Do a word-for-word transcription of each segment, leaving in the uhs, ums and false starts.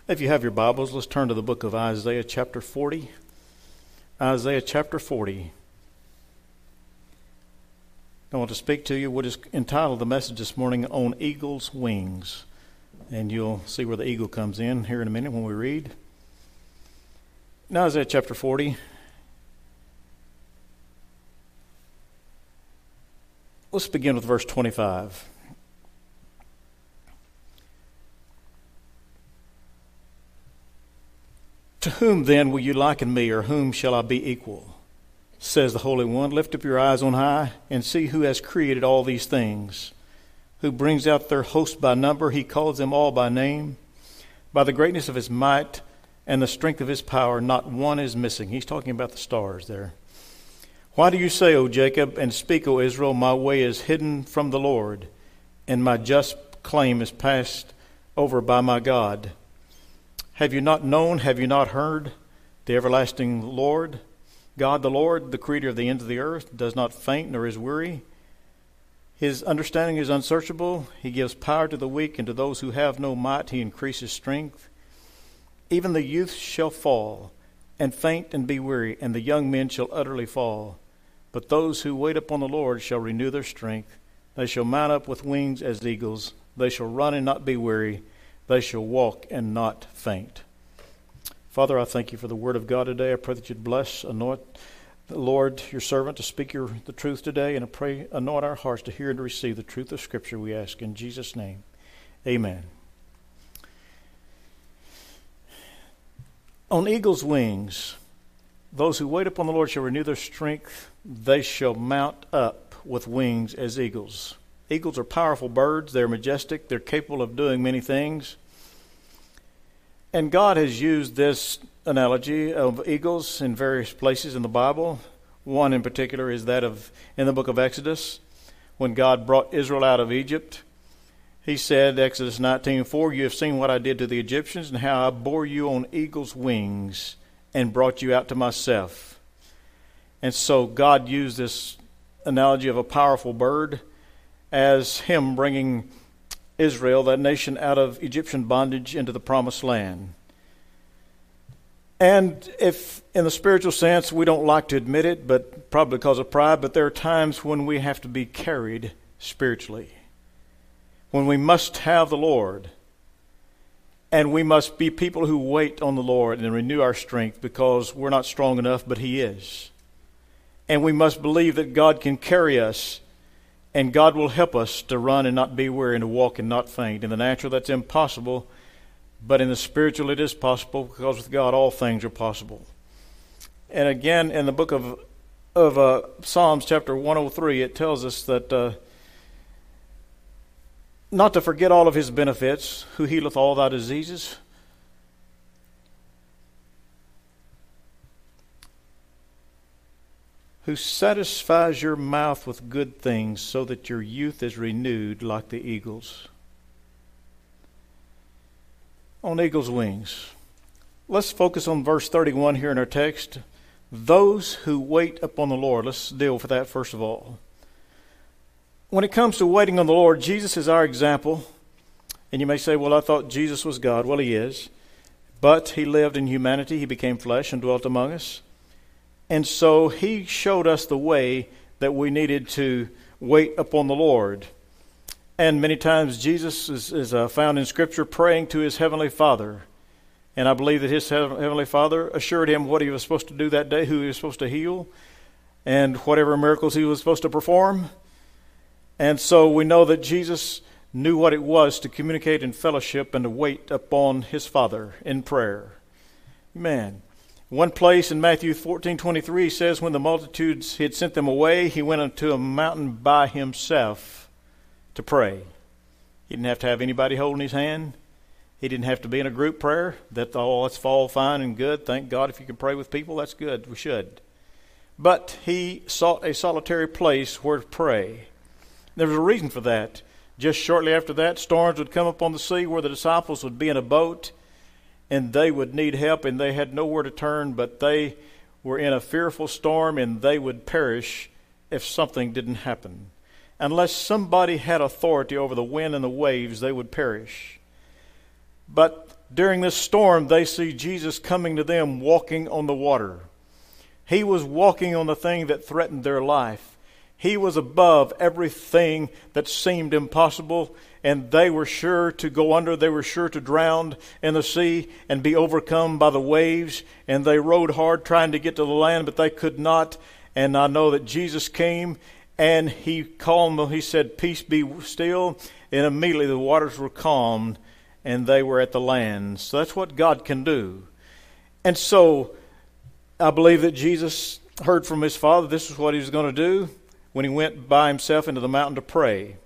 If you have your Bibles, let's turn to the book of Isaiah chapter forty. Isaiah chapter forty. I want to speak to you what is entitled the message this morning, On Eagle's Wings. And you'll see where the eagle comes in here in a minute when we read. Now, Isaiah chapter forty. Let's begin with verse twenty-five. To whom then will you liken me, or whom shall I be equal? Says the Holy One, lift up your eyes on high, and see who has created all these things, who brings out their host by number. He calls them all by name. By the greatness of his might and the strength of his power, not one is missing. He's talking about the stars there. Why do you say, O Jacob, and speak, O Israel, my way is hidden from the Lord, and my just claim is passed over by my God? Have you not known, have you not heard? The everlasting Lord, God the Lord, the creator of the ends of the earth, does not faint nor is weary. His understanding is unsearchable. He gives power to the weak, and to those who have no might he increases strength. Even the youth shall fall, and faint and be weary, and the young men shall utterly fall. But those who wait upon the Lord shall renew their strength. They shall mount up with wings as eagles. They shall run and not be weary. They shall walk and not faint. Father, I thank you for the word of God today. I pray that you'd bless, anoint the Lord, your servant, to speak your, the truth today. And I pray, anoint our hearts to hear and to receive the truth of Scripture, we ask in Jesus' name. Amen. On eagle's wings, those who wait upon the Lord shall renew their strength. They shall mount up with wings as eagles. Eagles are powerful birds. They're majestic. They're capable of doing many things. And God has used this analogy of eagles in various places in the Bible. One in particular is that of in the book of Exodus, when God brought Israel out of Egypt. He said, Exodus nineteen four, you have seen what I did to the Egyptians, and how I bore you on eagle's wings and brought you out to myself. And so God used this analogy of a powerful bird as him bringing Israel, that nation, out of Egyptian bondage into the promised land. And if in the spiritual sense we don't like to admit it, but probably because of pride, but there are times when we have to be carried spiritually, when we must have the Lord, and we must be people who wait on the Lord and renew our strength, because we're not strong enough, but he is. And we must believe that God can carry us, and God will help us to run and not be weary, and to walk and not faint. In the natural, that's impossible, but in the spiritual, it is possible, because with God, all things are possible. And again, in the book of of uh, Psalms, chapter one oh three, it tells us that uh, not to forget all of his benefits, who healeth all thy diseases, who satisfies your mouth with good things, so that your youth is renewed like the eagles. On eagle's wings. Let's focus on verse thirty-one here in our text. Those who wait upon the Lord. Let's deal with that first of all. When it comes to waiting on the Lord, Jesus is our example. And you may say, well, I thought Jesus was God. Well, he is. But he lived in humanity. He became flesh and dwelt among us. And so he showed us the way that we needed to wait upon the Lord. And many times Jesus is, is uh, found in Scripture praying to his heavenly Father. And I believe that his heavenly Father assured him what he was supposed to do that day, who he was supposed to heal, and whatever miracles he was supposed to perform. And so we know that Jesus knew what it was to communicate in fellowship and to wait upon his Father in prayer. Amen. One place in Matthew fourteen twenty-three says, when the multitudes had sent them away, he went unto a mountain by himself to pray. He didn't have to have anybody holding his hand. He didn't have to be in a group prayer. That oh, that's all fine and good. Thank God if you can pray with people, that's good. We should. But he sought a solitary place where to pray. There was a reason for that. Just shortly after that, storms would come upon the sea where the disciples would be in a boat, and they would need help, and they had nowhere to turn, but they were in a fearful storm, and they would perish if something didn't happen. Unless somebody had authority over the wind and the waves, they would perish. But during this storm, they see Jesus coming to them walking on the water. He was walking on the thing that threatened their life. He was above everything that seemed impossible, and they were sure to go under. They were sure to drown in the sea and be overcome by the waves. And they rowed hard trying to get to the land, but they could not. And I know that Jesus came and he calmed them. He said, "Peace, be still." And immediately the waters were calmed and they were at the land. So that's what God can do. And so I believe that Jesus heard from his Father this is what he was going to do when he went by himself into the mountain to pray.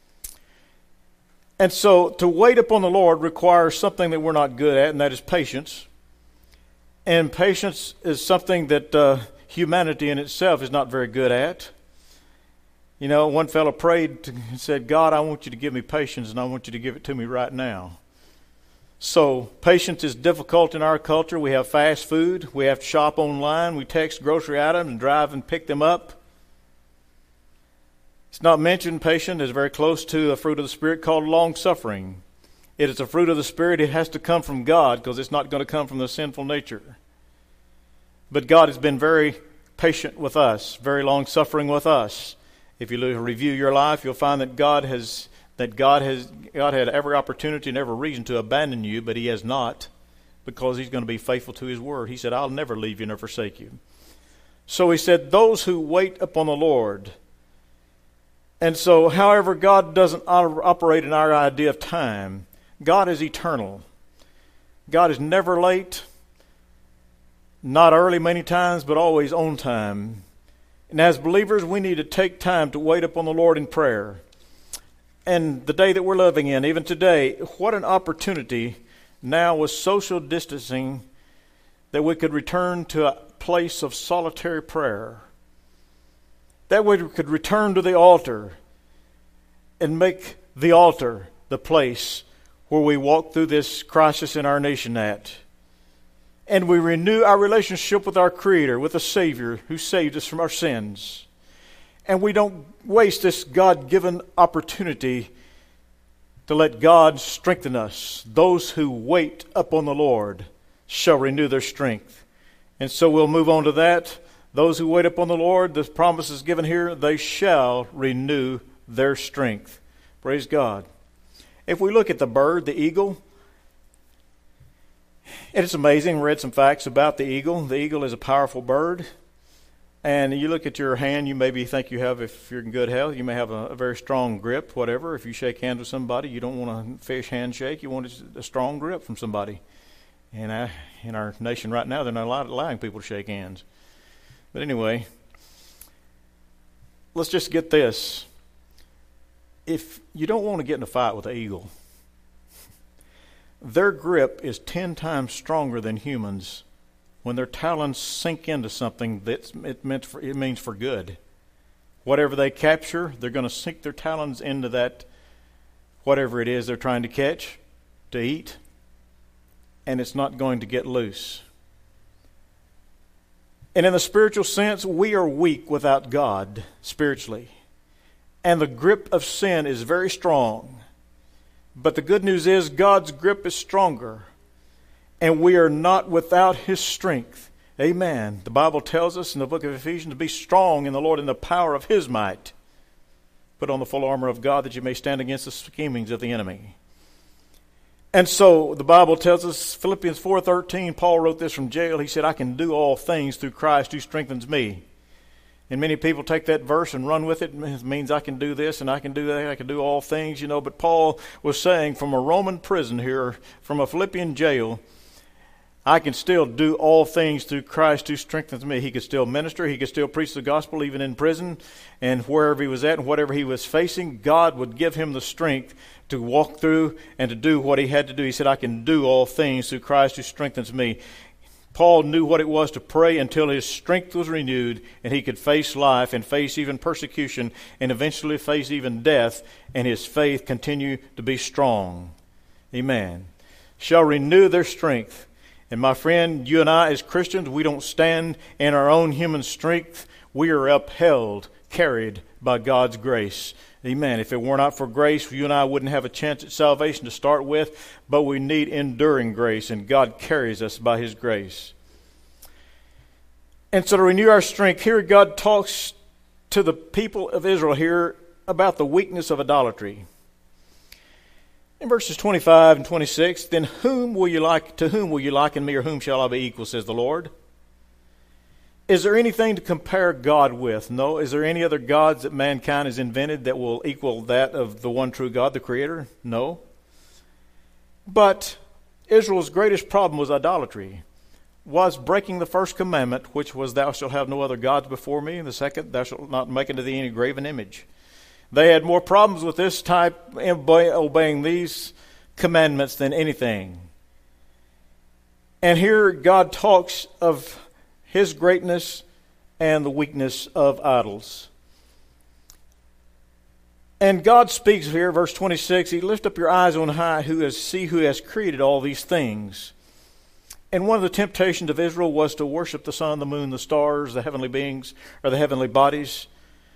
And so to wait upon the Lord requires something that we're not good at, and that is patience. And patience is something that uh, humanity in itself is not very good at. You know, one fellow prayed to, and said, "God, I want you to give me patience, and I want you to give it to me right now." So patience is difficult in our culture. We have fast food. We have to shop online. We text grocery items and drive and pick them up. It's not mentioned. Patience is very close to a fruit of the Spirit called long-suffering. It is a fruit of the Spirit. It has to come from God because it's not going to come from the sinful nature. But God has been very patient with us, very long-suffering with us. If you review your life, you'll find that God has that God has God had every opportunity and every reason to abandon you, but he has not, because he's going to be faithful to his word. He said, "I'll never leave you nor forsake you." So he said, those who wait upon the Lord. And so, however, God doesn't operate in our idea of time. God is eternal. God is never late, not early many times, but always on time. And as believers, we need to take time to wait upon the Lord in prayer. And the day that we're living in, even today, what an opportunity now with social distancing that we could return to a place of solitary prayer. That we could return to the altar and make the altar the place where we walk through this crisis in our nation at. And we renew our relationship with our Creator, with the Savior who saved us from our sins. And we don't waste this God-given opportunity to let God strengthen us. Those who wait upon the Lord shall renew their strength. And so we'll move on to that. Those who wait upon the Lord, the promise is given here, they shall renew their strength. Praise God. If we look at the bird, the eagle, and it's amazing. We read some facts about the eagle. The eagle is a powerful bird. And you look at your hand, you maybe think you have, if you're in good health, you may have a, a very strong grip, whatever. If you shake hands with somebody, you don't want a fish handshake. You want a, a strong grip from somebody. And I, in our nation right now, they're not allowed, allowing people to shake hands. But anyway, let's just get this. If you don't want to get in a fight with an eagle, their grip is ten times stronger than humans. When their talons sink into something, that's it meant for, it means for good. Whatever they capture, they're going to sink their talons into that, whatever it is they're trying to catch, to eat, and it's not going to get loose. And in the spiritual sense, we are weak without God spiritually. And the grip of sin is very strong. But the good news is God's grip is stronger. And we are not without His strength. Amen. The Bible tells us in the book of Ephesians to be strong in the Lord in the power of His might. Put on the full armor of God that you may stand against the schemings of the enemy. And so the Bible tells us, Philippians four thirteen, Paul wrote this from jail. He said, "I can do all things through Christ who strengthens me." And many people take that verse and run with it. It means I can do this and I can do that. I can do all things, you know. But Paul was saying from a Roman prison here, from a Philippian jail, I can still do all things through Christ who strengthens me. He could still minister. He could still preach the gospel even in prison. And wherever he was at and whatever he was facing, God would give him the strength to walk through and to do what he had to do. He said, I can do all things through Christ who strengthens me. Paul knew what it was to pray until his strength was renewed and he could face life and face even persecution and eventually face even death, and his faith continue to be strong. Amen. Shall renew their strength. And my friend, you and I as Christians, we don't stand in our own human strength. We are upheld, carried by God's grace. Amen. If it were not for grace, you and I wouldn't have a chance at salvation to start with, but we need enduring grace, and God carries us by His grace. And so to renew our strength, here God talks to the people of Israel here about the weakness of idolatry. In verses twenty-five and twenty-six, then whom will you like, to whom will you liken me, or whom shall I be equal, says the Lord? Is there anything to compare God with? No. Is there any other gods that mankind has invented that will equal that of the one true God, the Creator? No. But Israel's greatest problem was idolatry, was breaking the first commandment, which was, thou shalt have no other gods before me, and the second, thou shalt not make unto thee any graven image. They had more problems with this type, obeying these commandments, than anything. And here God talks of His greatness and the weakness of idols. And God speaks here, verse twenty-six, He lift up your eyes on high, who has see who has created all these things. And one of the temptations of Israel was to worship the sun, the moon, the stars, the heavenly beings, or the heavenly bodies.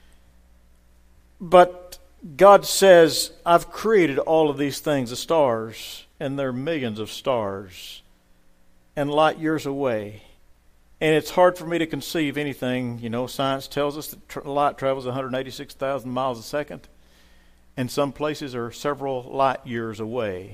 But God says, I've created all of these things, the stars, and there are millions of stars, and light years away. And it's hard for me to conceive anything. You know, science tells us that tr- light travels one hundred eighty-six thousand miles a second, and some places are several light years away.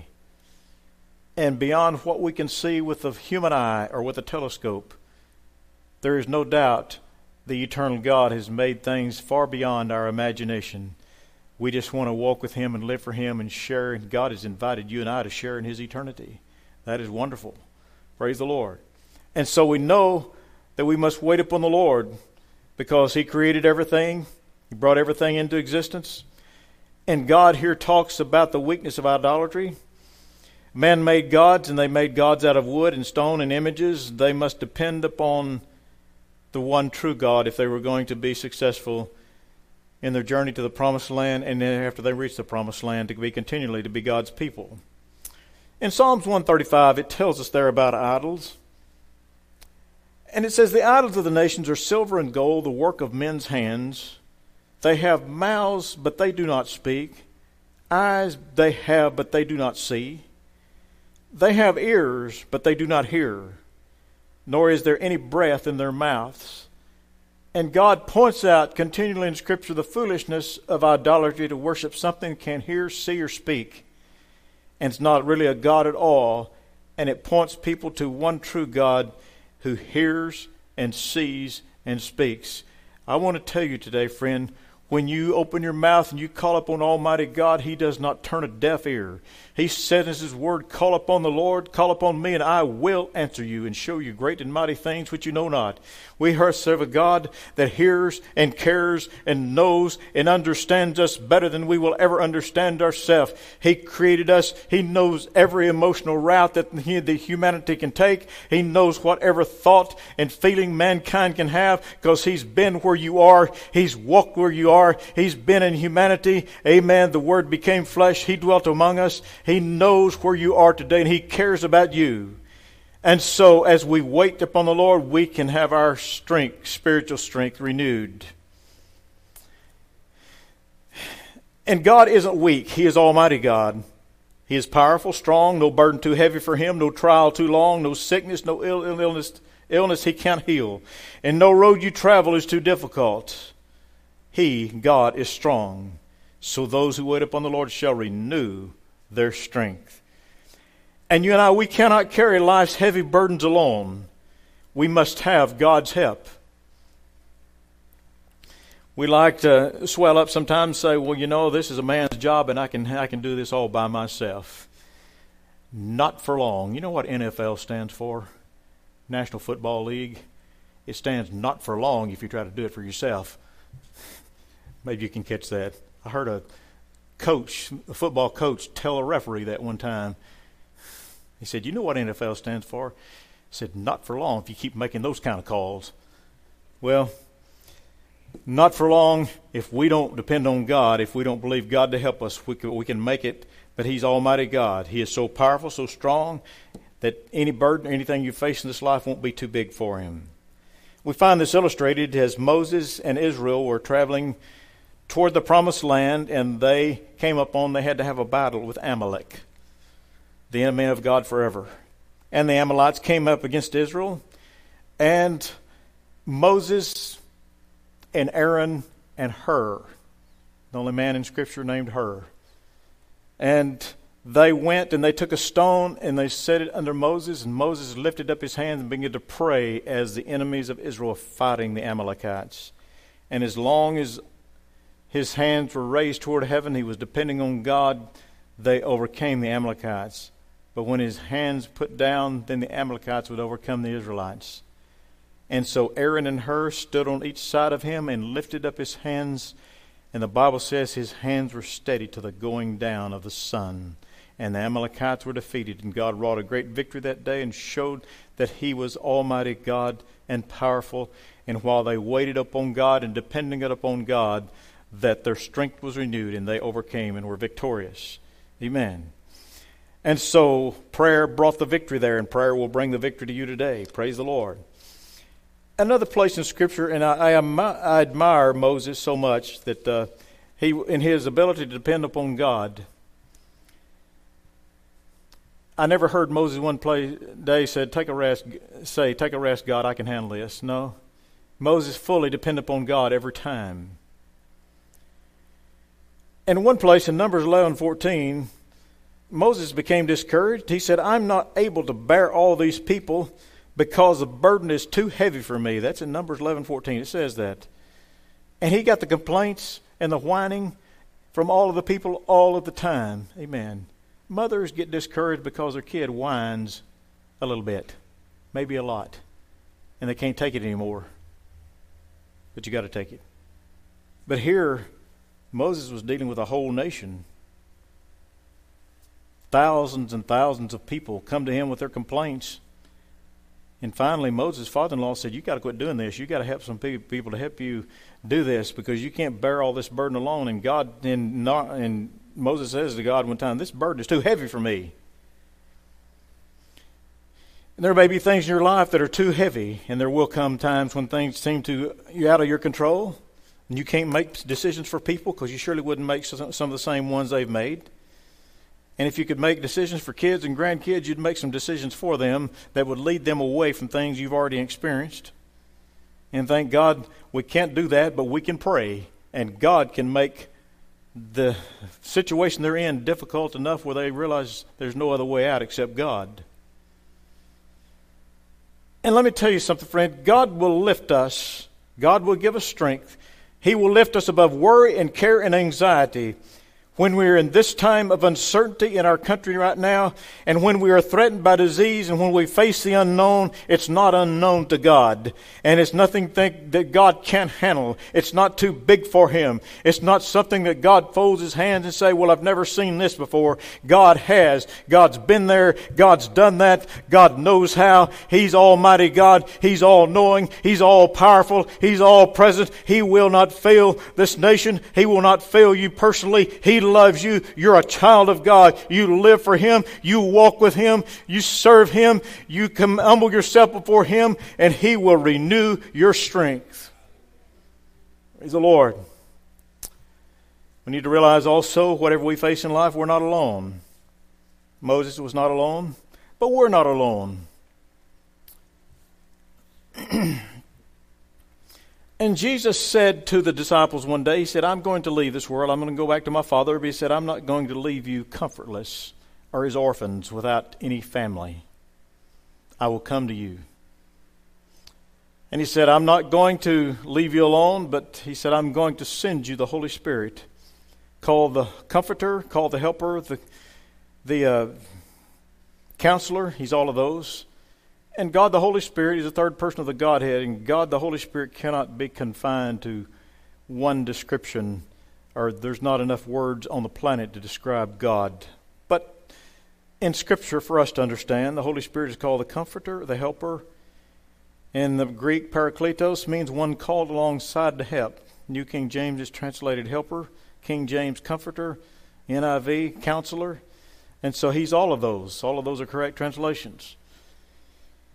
And beyond what we can see with the human eye or with a telescope, there is no doubt the eternal God has made things far beyond our imagination. We just want to walk with Him and live for Him and share. And God has invited you and I to share in His eternity. That is wonderful. Praise the Lord. And so we know that we must wait upon the Lord, because He created everything. He brought everything into existence. And God here talks about the weakness of idolatry. Man made gods, and they made gods out of wood and stone and images. They must depend upon the one true God if they were going to be successful in their journey to the promised land, and then after they reach the promised land, to be continually to be God's people. In Psalms one thirty-five, it tells us there about idols. And it says, the idols of the nations are silver and gold, the work of men's hands. They have mouths, but they do not speak. Eyes they have, but they do not see. They have ears, but they do not hear. Nor is there any breath in their mouths. And God points out continually in Scripture the foolishness of idolatry, to worship something that can't hear, see, or speak. And it's not really a God at all. And it points people to one true God who hears and sees and speaks. I want to tell you today, friend, when you open your mouth and you call upon Almighty God, He does not turn a deaf ear. He said in His word, call upon the Lord, call upon me, and I will answer you and show you great and mighty things which you know not. We serve a God that hears and cares and knows and understands us better than we will ever understand ourselves. He created us. He knows every emotional route that the humanity can take. He knows whatever thought and feeling mankind can have, because He's been where you are. He's walked where you are. He's been in humanity. Amen. The Word became flesh. He dwelt among us. He knows where you are today, and He cares about you. And so as we wait upon the Lord, we can have our strength, spiritual strength, renewed. And God isn't weak. He is Almighty God. He is powerful, strong, no burden too heavy for Him, no trial too long, no sickness, no ill, illness, illness He can't heal. And no road you travel is too difficult. He, God, is strong. So those who wait upon the Lord shall renew their strength. And you and I, we cannot carry life's heavy burdens alone. We must have God's help. We like to swell up sometimes and say, well, you know, this is a man's job and I can I can do this all by myself. Not for long. You know what N F L stands for? National Football League. It stands not for long if you try to do it for yourself. Maybe you can catch that. I heard a coach, a football coach, tell a referee that one time. He said, you know what N F L stands for? He said, not for long if you keep making those kind of calls. Well, not for long if we don't depend on God, if we don't believe God to help us, we can, we can make it. But He's Almighty God. He is so powerful, so strong, that any burden or anything you face in this life won't be too big for Him. We find this illustrated as Moses and Israel were traveling toward the promised land, and they came upon, they had to have a battle with Amalek, the enemy of God forever. And the Amalekites came up against Israel, and Moses and Aaron and Hur, the only man in Scripture named Hur, and they went and they took a stone and they set it under Moses, and Moses lifted up his hands and began to pray as the enemies of Israel were fighting the Amalekites. And as long as his hands were raised toward heaven, he was depending on God, they overcame the Amalekites. But when his hands put down, then the Amalekites would overcome the Israelites. And so Aaron and Hur stood on each side of him and lifted up his hands. And the Bible says his hands were steady to the going down of the sun. And the Amalekites were defeated. And God wrought a great victory that day and showed that he was Almighty God and powerful. And while they waited upon God and depending upon God, that their strength was renewed and they overcame and were victorious. Amen. And so prayer brought the victory there, and prayer will bring the victory to you today. Praise the Lord. Another place in Scripture, and I, I, I admire Moses so much that uh, he, in his ability to depend upon God, I never heard Moses one play, day said, "Take a rest." Say, "Take a rest, God. I can handle this." No, Moses fully depended upon God every time. And one place in Numbers eleven fourteen, Moses became discouraged. He said, "I'm not able to bear all these people because the burden is too heavy for me." That's in Numbers eleven fourteen. It says that. And he got the complaints and the whining from all of the people all of the time. Amen. Mothers get discouraged because their kid whines a little bit, maybe a lot, and they can't take it anymore. But you got to take it. But here, Moses was dealing with a whole nation. Thousands and thousands of people come to him with their complaints. And finally, Moses' father-in-law said, "You got to quit doing this. You got to help some people to help you do this, because you can't bear all this burden alone." And God, and, not, and Moses says to God one time, "This burden is too heavy for me." And there may be things in your life that are too heavy, and there will come times when things seem to you out of your control, and you can't make decisions for people because you surely wouldn't make some of the same ones they've made. And if you could make decisions for kids and grandkids, you'd make some decisions for them that would lead them away from things you've already experienced. And thank God we can't do that, but we can pray. And God can make the situation they're in difficult enough where they realize there's no other way out except God. And let me tell you something, friend. God will lift us. God will give us strength. He will lift us above worry and care and anxiety. When we are in this time of uncertainty in our country right now, and when we are threatened by disease, and when we face the unknown, it's not unknown to God. And it's nothing think that God can't handle. It's not too big for Him. It's not something that God folds His hands and say, "Well, I've never seen this before." God has. God's been there. God's done that. God knows how. He's Almighty God. He's all-knowing. He's all-powerful. He's all-present. He will not fail this nation. He will not fail you personally. He loves you. You're a child of God. You live for Him. You walk with Him. You serve Him. You come humble yourself before Him, and He will renew your strength. Praise the Lord. We need to realize also, whatever we face in life, we're not alone. Moses was not alone, but we're not alone. And Jesus said to the disciples one day, He said, "I'm going to leave this world. I'm going to go back to my Father." But He said, "I'm not going to leave you comfortless or as orphans without any family. I will come to you." And He said, "I'm not going to leave you alone," but He said, "I'm going to send you the Holy Spirit, called the Comforter, called the Helper, the, the uh, Counselor." He's all of those. And God the Holy Spirit is the third person of the Godhead, and God the Holy Spirit cannot be confined to one description, or there's not enough words on the planet to describe God. But in Scripture, for us to understand, the Holy Spirit is called the Comforter, the Helper. In the Greek, Parakletos means one called alongside to help. New King James is translated Helper, King James Comforter, N I V Counselor. And so He's all of those. All of those are correct translations.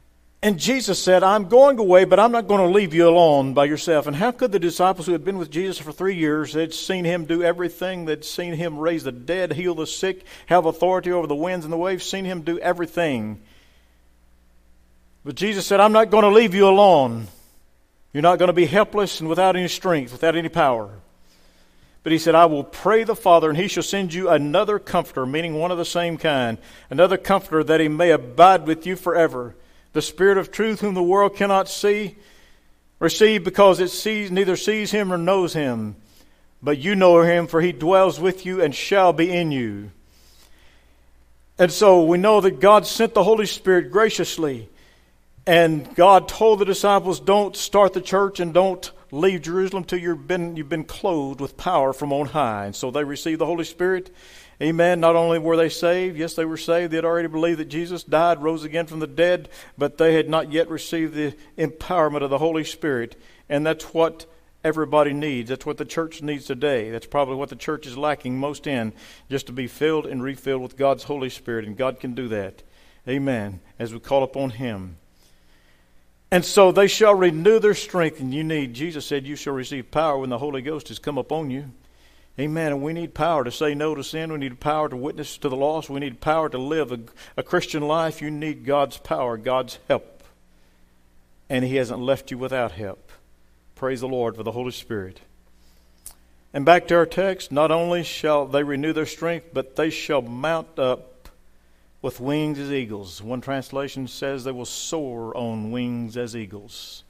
And Jesus said, I'm going away, but I'm not going to leave you alone by yourself. And how could the disciples who had been with Jesus for three years, they'd seen him do everything, they'd seen him raise the dead, heal the sick, have authority over the winds and the waves, seen him do everything. But Jesus said, I'm not going to leave you alone. You're not going to be helpless and without any strength, without any power. But he said, I will pray the Father, and he shall send you another comforter, meaning one of the same kind, another comforter that he may abide with you forever. The Spirit of truth, whom the world cannot see, receive, because it sees neither sees him nor knows him. But you know him, for he dwells with you and shall be in you. And so we know that God sent the Holy Spirit graciously. And God told the disciples, don't start the church and don't leave Jerusalem till you've been, you've been clothed with power from on high. And so they received the Holy Spirit. Amen. Not only were they saved, yes, they were saved. They had already believed that Jesus died, rose again from the dead, but they had not yet received the empowerment of the Holy Spirit. And that's what everybody needs. That's what the church needs today. That's probably what the church is lacking most in, just to be filled and refilled with God's Holy Spirit. And God can do that. Amen. As we call upon him. And so they shall renew their strength. And you need, Jesus said, you shall receive power when the Holy Ghost has come upon you. Amen. And we need power to say no to sin. We need power to witness to the lost. We need power to live a, a Christian life. You need God's power, God's help. And he hasn't left you without help. Praise the Lord for the Holy Spirit. And back to our text, not only shall they renew their strength, but they shall mount up with wings as eagles. One translation says they will soar on wings as eagles.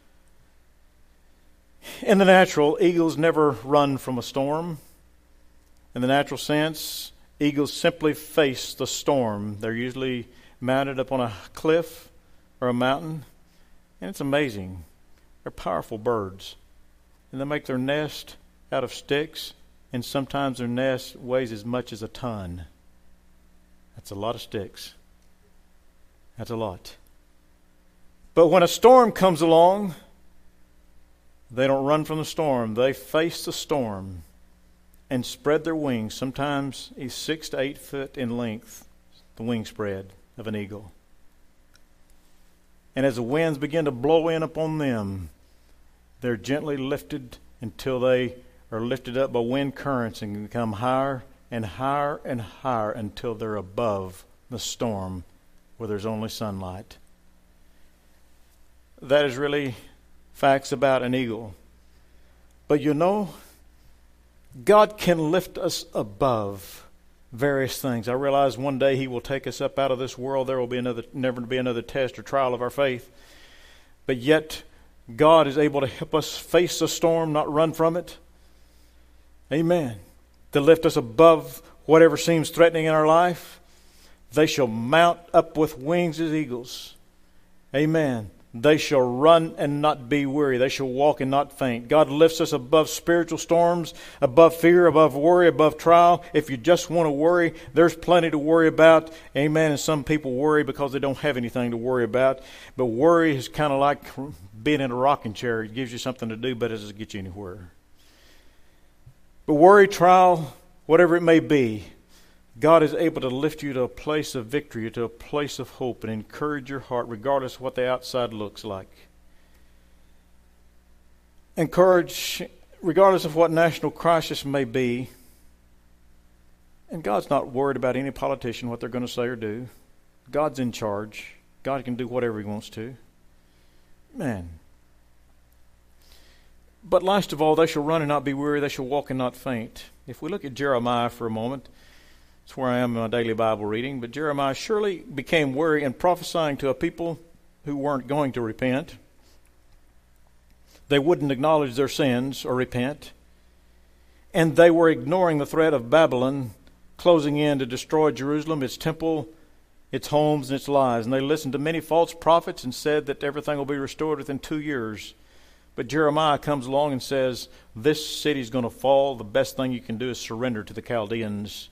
In the natural, eagles never run from a storm. In the natural sense, eagles simply face the storm. They're usually mounted up on a cliff or a mountain. And it's amazing. They're powerful birds. And they make their nest out of sticks. And sometimes their nest weighs as much as a ton. That's a lot of sticks. That's a lot. But when a storm comes along, they don't run from the storm. They face the storm and spread their wings. Sometimes it's six to eight foot in length, the wing spread of an eagle. And as the winds begin to blow in upon them, they're gently lifted until they are lifted up by wind currents and become higher and higher and higher until they're above the storm where there's only sunlight. That is really facts about an eagle. But you know, God can lift us above various things. I realize one day he will take us up out of this world. There will be another, never be another test or trial of our faith. But yet, God is able to help us face the storm, not run from it. Amen. To lift us above whatever seems threatening in our life. They shall mount up with wings as eagles. Amen. They shall run and not be weary. They shall walk and not faint. God lifts us above spiritual storms, above fear, above worry, above trial. If you just want to worry, there's plenty to worry about. Amen. And some people worry because they don't have anything to worry about. But worry is kind of like being in a rocking chair. It gives you something to do, but it doesn't get you anywhere. But worry, trial, whatever it may be, God is able to lift you to a place of victory, to a place of hope, and encourage your heart regardless of what the outside looks like. Encourage regardless of what national crisis may be. And God's not worried about any politician, what they're going to say or do. God's in charge. God can do whatever he wants to. Man. But last of all, they shall run and not be weary. They shall walk and not faint. If we look at Jeremiah for a moment, that's where I am in my daily Bible reading. But Jeremiah surely became weary in prophesying to a people who weren't going to repent. They wouldn't acknowledge their sins or repent. And they were ignoring the threat of Babylon closing in to destroy Jerusalem, its temple, its homes, and its lives. And they listened to many false prophets and said that everything will be restored within two years. But Jeremiah comes along and says, this city's going to fall. The best thing you can do is surrender to the Chaldeans.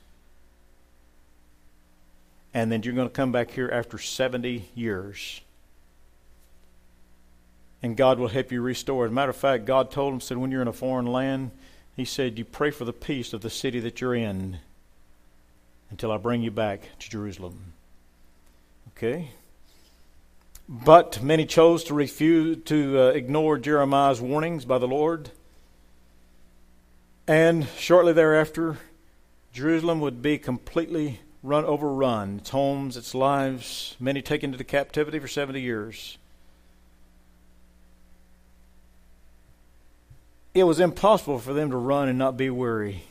And then you're going to come back here after seventy years. And God will help you restore. As a matter of fact, God told him, said, when you're in a foreign land, he said, you pray for the peace of the city that you're in until I bring you back to Jerusalem. Okay? But many chose to refuse to uh, ignore Jeremiah's warnings by the Lord. And shortly thereafter, Jerusalem would be completely run overrun. Its homes, its lives, many taken into captivity for seventy years. It was impossible for them to run and not be weary.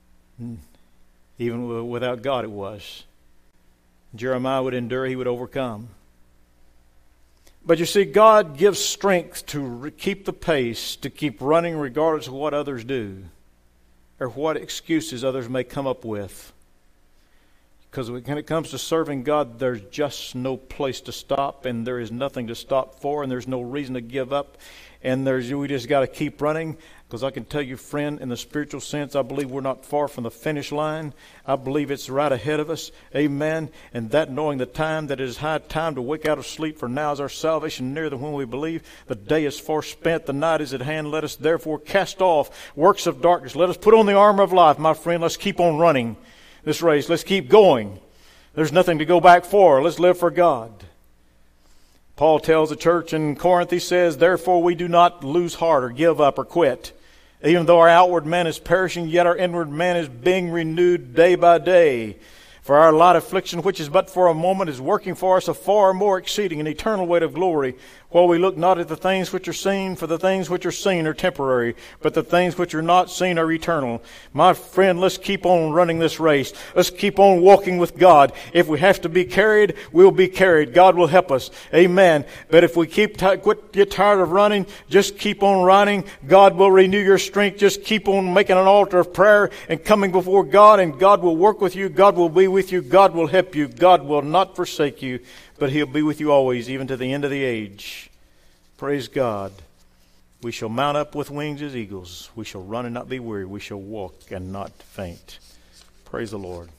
Even without God it was. Jeremiah would endure, he would overcome. But you see, God gives strength to re- keep the pace, to keep running regardless of what others do, or what excuses others may come up with. Because when it comes to serving God, there's just no place to stop, and there is nothing to stop for, and there's no reason to give up. And there's we just got to keep running. Because I can tell you, friend, in the spiritual sense, I believe we're not far from the finish line. I believe it's right ahead of us. Amen. And that knowing the time, that it is high time to wake out of sleep, for now is our salvation nearer than when we believe. The day is far spent, the night is at hand. Let us therefore cast off works of darkness. Let us put on the armor of life, my friend. Let's keep on running this race. Let's keep going. There's nothing to go back for. Let's live for God. Paul tells the church in Corinth, he says, therefore we do not lose heart or give up or quit. Even though our outward man is perishing, yet our inward man is being renewed day by day. For our light affliction, which is but for a moment, is working for us a far more exceeding and eternal weight of glory, while we look not at the things which are seen, for the things which are seen are temporary, but the things which are not seen are eternal. My friend, let's keep on running this race. Let's keep on walking with God. If we have to be carried, we'll be carried. God will help us. Amen. But if we keep t- quit, get tired of running, just keep on running. God will renew your strength. Just keep on making an altar of prayer and coming before God, and God will work with you. God will be with you. God will help you. God will not forsake you, but He'll be with you always, even to the end of the age. Praise God. We shall mount up with wings as eagles. We shall run and not be weary. We shall walk and not faint. Praise the Lord.